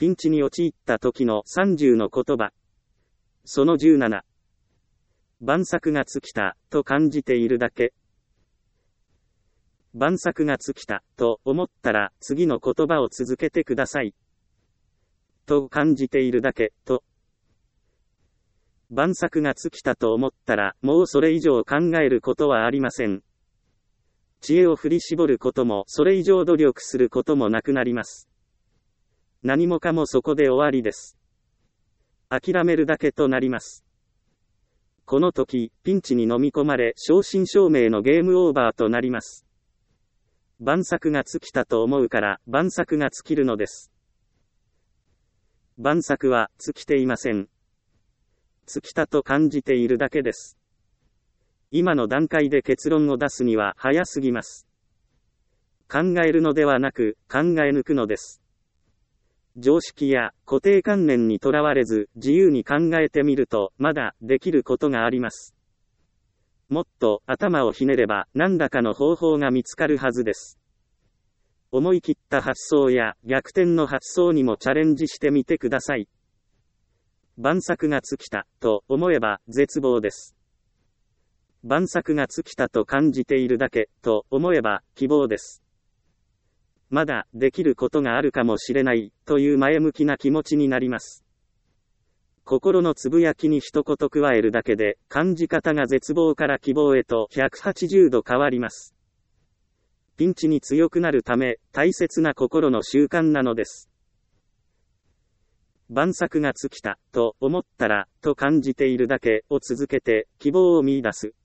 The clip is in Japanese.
ピンチに陥った時の30の言葉。その17。万策が尽きた、と感じているだけ。万策が尽きた、と思ったら次の言葉を続けてください。と感じているだけ、と。万策が尽きたと思ったら、もうそれ以上考えることはありません。知恵を振り絞ることも、それ以上努力することもなくなります。何もかもそこで終わりです。諦めるだけとなります。この時、ピンチに飲み込まれ、正真正銘のゲームオーバーとなります。万策が尽きたと思うから、万策が尽きるのです。万策は尽きていません。尽きたと感じているだけです。今の段階で結論を出すには早すぎます。考えるのではなく、考え抜くのです。常識や固定観念にとらわれず、自由に考えてみると、まだできることがあります。もっと頭をひねれば、何らかの方法が見つかるはずです。思い切った発想や逆転の発想にもチャレンジしてみてください。万策が尽きた、と思えば絶望です。万策が尽きたと感じているだけ、と思えば希望です。まだできることがあるかもしれない、という前向きな気持ちになります。心のつぶやきに一言加えるだけで、感じ方が絶望から希望へと180度変わります。ピンチに強くなるため、大切な心の習慣なのです。万策が尽きた、と思ったら、と感じているだけを続けて、希望を見出す。